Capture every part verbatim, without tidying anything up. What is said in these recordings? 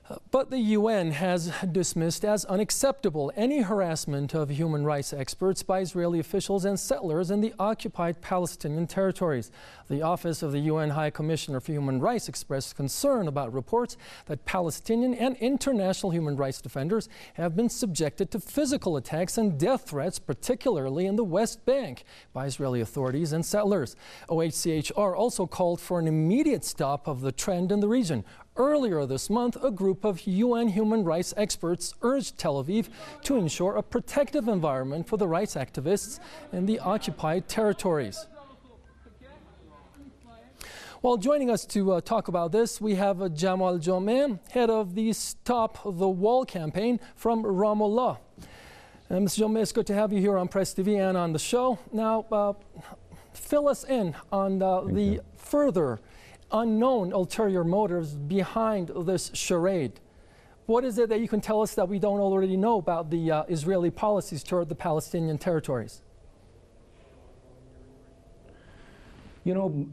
But the U N has dismissed as unacceptable any harassment of human rights experts by Israeli officials and settlers in the occupied Palestinian territories. The Office of the U N High Commissioner for Human Rights expressed concern about reports that Palestinian and international human rights defenders have been subjected to physical attacks and death threats, particularly in the West Bank, by Israeli authorities and settlers. O H C H R also called for an immediate stop of the trend in the region. Earlier this month, a group of U N human rights experts urged Tel Aviv to ensure a protective environment for the rights activists in the occupied territories. Well, joining us to uh, talk about this, we have uh, Jamal Jomeh, head of the Stop the Wall campaign from Ramallah. Uh, Mister Jomeh, it's good to have you here on Press T V and on the show. Now, uh, fill us in on uh, the you. further unknown ulterior motives behind this charade. What is it that you can tell us that we don't already know about the uh, Israeli policies toward the Palestinian territories? You know,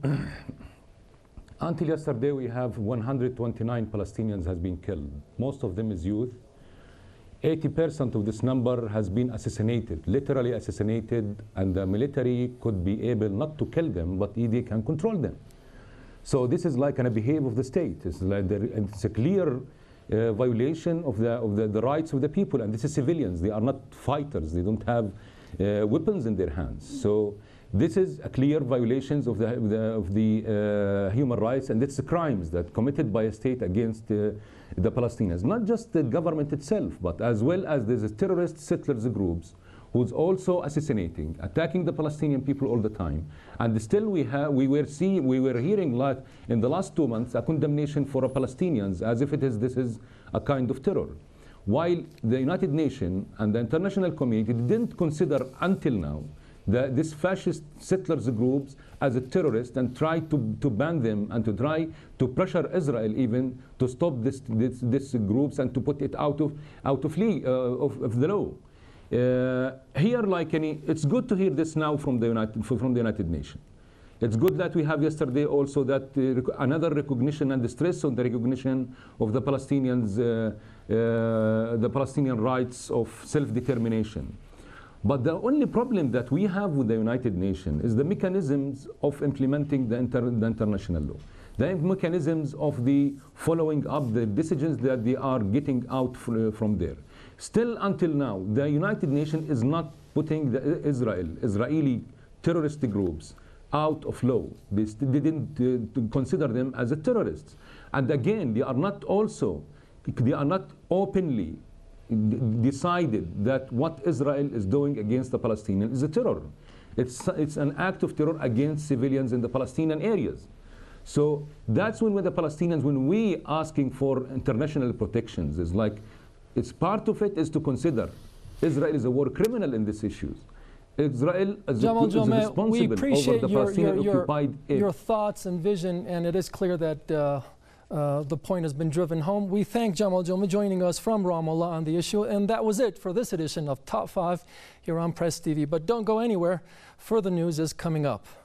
until yesterday we have one hundred twenty-nine Palestinians has been killed. Most of them is youth. eighty percent of this number has been assassinated, literally assassinated, and the military could be able not to kill them, but they can control them. So this is like a behavior of the state. It's, like the, it's a clear uh, violation of, the, of the, the rights of the people. And this is civilians. They are not fighters. They don't have uh, weapons in their hands. So this is a clear violations of the, of the, of the uh, human rights. And it's crimes that committed by a state against uh, the Palestinians. Not just the government itself, but as well as there's terrorist settlers groups who's also assassinating, attacking the Palestinian people all the time. And still we have, we were seeing, we were hearing like in the last two months a condemnation for Palestinians as if it is, this is a kind of terror. While the United Nations and the international community didn't consider until now the, this fascist settlers groups as a terrorist and try to, to ban them and to try to pressure Israel even to stop this, this, this groups and to put it out of, out of, league, uh, of, of the law. Uh, here, like any, it's good to hear this now from the United from the United Nations. It's good that we have yesterday also that uh, rec another recognition and the stress on the recognition of the Palestinians, uh, uh, the Palestinian rights of self-determination. But the only problem that we have with the United Nations is the mechanisms of implementing the, inter the international law, the mechanisms of the following up the decisions that they are getting out fr from there. Still, until now, the United Nations is not putting the Israel, Israeli terrorist groups out of law. They, they didn't uh, consider them as a terrorists. And again, they are not also, they are not openly decided that what Israel is doing against the Palestinians is a terror. It's, it's an act of terror against civilians in the Palestinian areas. So that's when, when the Palestinians, when we asking for international protections, is like, it's part of it is to consider Israel is a war criminal in these issues. Israel is, Jamal is responsible we appreciate over the your, Palestinian your, your, occupied area. your thoughts and vision, and it is clear that uh, uh, the point has been driven home. We thank Jamal Jomeh joining us from Ramallah on the issue, and that was it for this edition of Top five here on Press T V. But don't go anywhere. Further news is coming up.